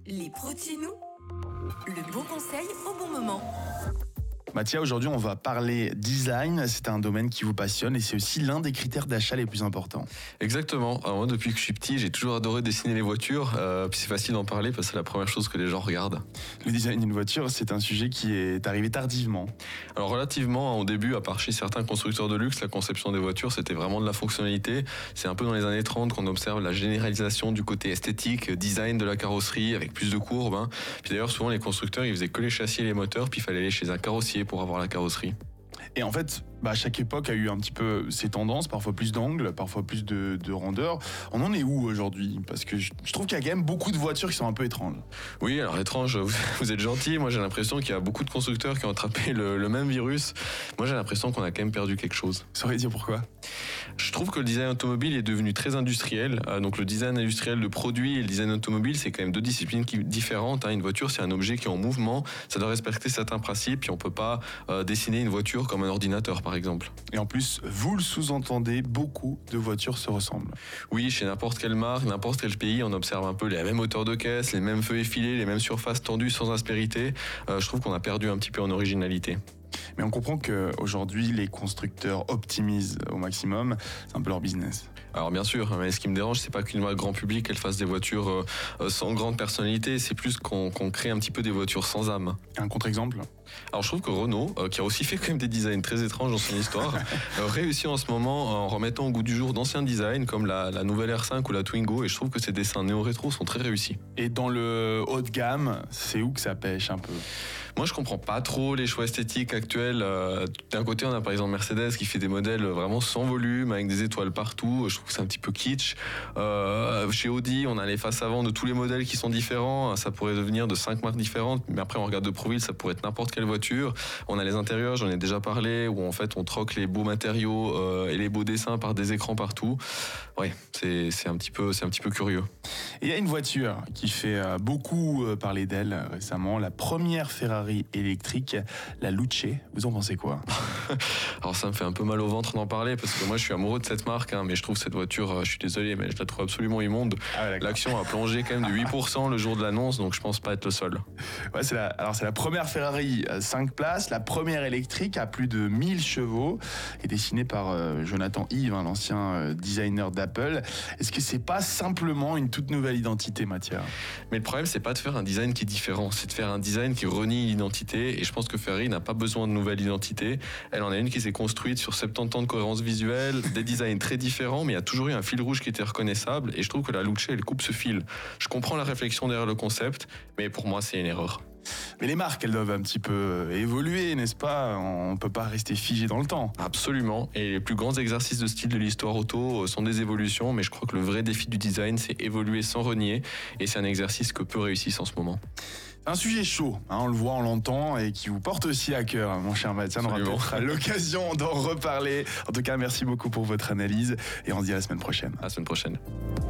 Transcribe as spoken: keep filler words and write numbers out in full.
Les pros de chez nous, le bon conseil au bon moment. Mathia, aujourd'hui on va parler design, c'est un domaine qui vous passionne et c'est aussi l'un des critères d'achat les plus importants. Exactement, alors moi depuis que je suis petit j'ai toujours adoré dessiner les voitures, euh, puis c'est facile d'en parler parce que c'est la première chose que les gens regardent. Le design d'une voiture, c'est un sujet qui est arrivé tardivement. Alors relativement, au début, à part chez certains constructeurs de luxe, la conception des voitures c'était vraiment de la fonctionnalité. C'est un peu dans les années trente qu'on observe la généralisation du côté esthétique, design de la carrosserie avec plus de courbes. Hein. Puis d'ailleurs souvent les constructeurs ils faisaient que les châssis et les moteurs, puis il fallait aller chez un carrossier pour avoir la carrosserie. Et en fait, bah, chaque époque a eu un petit peu ses tendances, parfois plus d'angles, parfois plus de, de rondeur. On en est où aujourd'hui ? Parce que je, je trouve qu'il y a quand même beaucoup de voitures qui sont un peu étranges. Oui, alors étrange, vous, vous êtes gentil. Moi j'ai l'impression qu'il y a beaucoup de constructeurs qui ont attrapé le, le même virus. Moi j'ai l'impression qu'on a quand même perdu quelque chose. Ça aurait dire pourquoi ? Je trouve que le design automobile est devenu très industriel. Euh, donc le design industriel de produits et le design automobile, c'est quand même deux disciplines qui, différentes. Hein. Une voiture, c'est un objet qui est en mouvement. Ça doit respecter certains principes. Puis on peut pas euh, dessiner une voiture comme un ordinateur, par exemple. Et en plus, vous le sous-entendez, beaucoup de voitures se ressemblent. Oui, chez n'importe quelle marque, n'importe quel pays, on observe un peu les mêmes hauteurs de caisse, les mêmes feux effilés, les mêmes surfaces tendues sans aspérité. Euh, je trouve qu'on a perdu un petit peu en originalité. Mais on comprend qu'aujourd'hui, les constructeurs optimisent au maximum. C'est un peu leur business. Alors bien sûr, mais ce qui me dérange, c'est pas qu'une marque grand public elle fasse des voitures euh, sans grande personnalité, c'est plus qu'on, qu'on crée un petit peu des voitures sans âme. Un contre-exemple ? Alors je trouve que Renault, euh, qui a aussi fait quand même des designs très étranges dans son histoire, euh, réussit en ce moment en remettant au goût du jour d'anciens designs comme la, la nouvelle R cinq ou la Twingo, et je trouve que ces dessins néo-rétro sont très réussis. Et dans le haut de gamme, c'est où que ça pêche un peu ? Moi je comprends pas trop les choix esthétiques actuels. Euh, d'un côté on a par exemple Mercedes qui fait des modèles vraiment sans volume, avec des étoiles partout, je trouve que c'est un petit peu kitsch. Euh, chez Audi on a les faces avant de tous les modèles qui sont différents, ça pourrait devenir de cinq marques différentes, mais après on regarde de profil, ça pourrait être n'importe quelle voiture. On a les intérieurs, j'en ai déjà parlé, où en fait on troque les beaux matériaux euh, et les beaux dessins par des écrans partout. Ouais, c'est, c'est, un petit peu, c'est un petit peu curieux. Et il y a une voiture qui fait beaucoup parler d'elle récemment, la première Ferrari électrique, la Luce. Vous en pensez quoi ? Alors ça me fait un peu mal au ventre d'en parler parce que moi je suis amoureux de cette marque, hein, mais je trouve cette voiture, je suis désolé, mais je la trouve absolument immonde. Ah ouais, l'action a plongé quand même de huit pour cent le jour de l'annonce, donc je pense pas être le seul. Ouais, c'est la, alors c'est la première Ferrari à cinq places, la première électrique à plus de mille chevaux, et dessinée par euh, Jonathan Ive, hein, l'ancien euh, designer d'Apple. Est-ce que c'est pas simplement une toute nouvelle identité, Mathia ? Mais le problème, c'est pas de faire un design qui est différent, c'est de faire un design qui renie l'identité, et je pense que Ferrari n'a pas besoin de nouvelle identité. Elle en a une qui s'est construite sur soixante-dix ans de cohérence visuelle, des designs très différents, mais il y a toujours eu un fil rouge qui était reconnaissable, et je trouve que la Luce, elle coupe ce fil. Je comprends la réflexion derrière le concept, mais pour moi, c'est une erreur. Mais les marques, elles doivent un petit peu évoluer, n'est-ce pas ? On ne peut pas rester figé dans le temps. Absolument. Et les plus grands exercices de style de l'histoire auto sont des évolutions, mais je crois que le vrai défi du design, c'est évoluer sans renier. Et c'est un exercice que peu réussissent en ce moment. Un sujet chaud, hein, on le voit, on l'entend, et qui vous porte aussi à cœur, mon cher Mathia. On aura peut-être l'occasion d'en reparler. En tout cas, merci beaucoup pour votre analyse, et on se dit à la semaine prochaine. À la semaine prochaine.